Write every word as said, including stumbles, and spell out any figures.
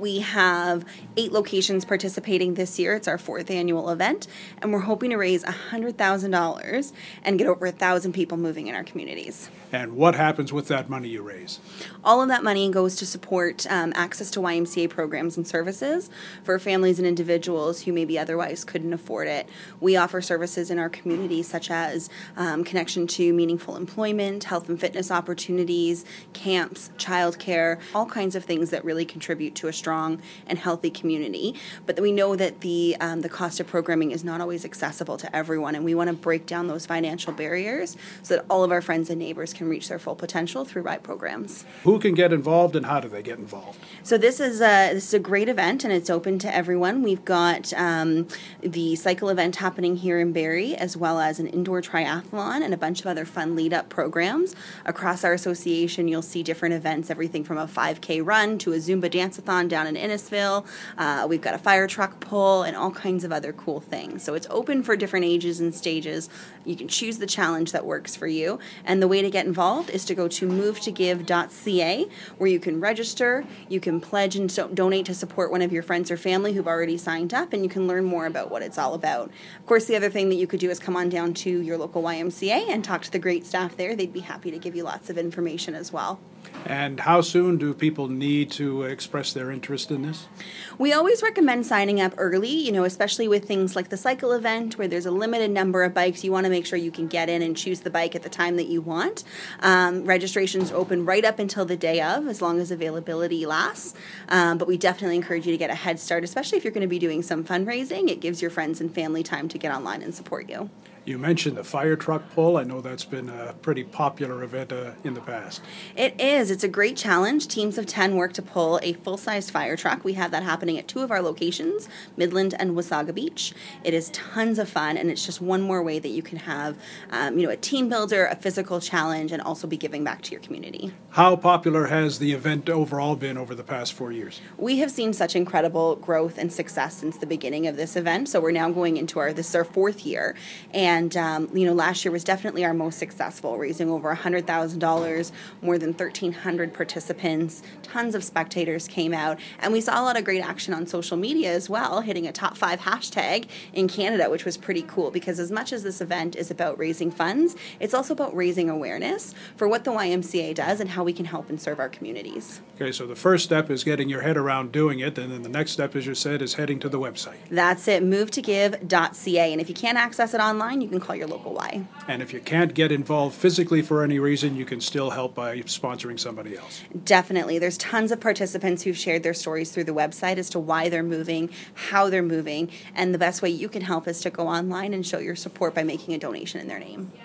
We have eight locations participating this year. It's our fourth annual event, and we're hoping to raise one hundred thousand dollars and get over one thousand people moving in our communities. And what happens with that money you raise? All of that money goes to support um, access to Y M C A programs and services for families and individuals who maybe otherwise couldn't afford it. We offer services in our community such as um, connection to meaningful employment, health and fitness opportunities, camps, childcare, all kinds of things that really contribute to a strong and healthy community. But we know that the um, the cost of programming is not always accessible to everyone, and we want to break down those financial barriers so that all of our friends and neighbors can reach their full potential through RIDE programs. Who can get involved and how do they get involved? So this is a this is a great event, and it's open to everyone. We've got um, the cycle event happening here in Barrie, as well as an indoor triathlon and a bunch of other fun lead-up programs. Across our association, you'll see different events, everything from a five K run to a Zumba dance-a-thon down in Innisfil. Uh, we've got a fire truck pull and all kinds of other cool things. So it's open for different ages and stages. You can choose the challenge that works for you, and the way to get involved is to go to move to give dot c a, where you can register, you can pledge and so donate to support one of your friends or family who've already signed up, and you can learn more about what it's all about. Of course, the other thing that you could do is come on down to your local Y M C A and talk to the great staff there. They'd be happy to give you lots of information as well. And how soon do people need to express their interest in this? We always recommend signing up early, you know, especially with things like the cycle event where there's a limited number of bikes. You want to make sure you can get in and choose the bike at the time that you want. Um, registration's open right up until the day of, as long as availability lasts. Um, but we definitely encourage you to get a head start, especially if you're going to be doing some fundraising. It gives your friends and family time to get online and support you. You mentioned the fire truck pull. I know that's been a pretty popular event uh, in the past. It is. It's a great challenge. Teams of ten work to pull a full-sized fire truck. We have that happening at two of our locations, Midland and Wasaga Beach. It is tons of fun, and it's just one more way that you can have um, you know, a team builder, a physical challenge, and also be giving back to your community. How popular has the event overall been over the past four years? We have seen such incredible growth and success since the beginning of this event. So we're now going into our, this is our fourth year, and And, um, you know, last year was definitely our most successful, raising over one hundred thousand dollars, more than thirteen hundred participants, tons of spectators came out, and we saw a lot of great action on social media as well, hitting a top five hashtag in Canada, which was pretty cool, because as much as this event is about raising funds, it's also about raising awareness for what the Y M C A does and how we can help and serve our communities. Okay, so the first step is getting your head around doing it, and then the next step, as you said, is heading to the website. That's it, move to give dot c a, and if you can't access it online, you can call your local Y. And if you can't get involved physically for any reason, you can still help by sponsoring somebody else. Definitely. There's tons of participants who've shared their stories through the website as to why they're moving, how they're moving, and the best way you can help is to go online and show your support by making a donation in their name.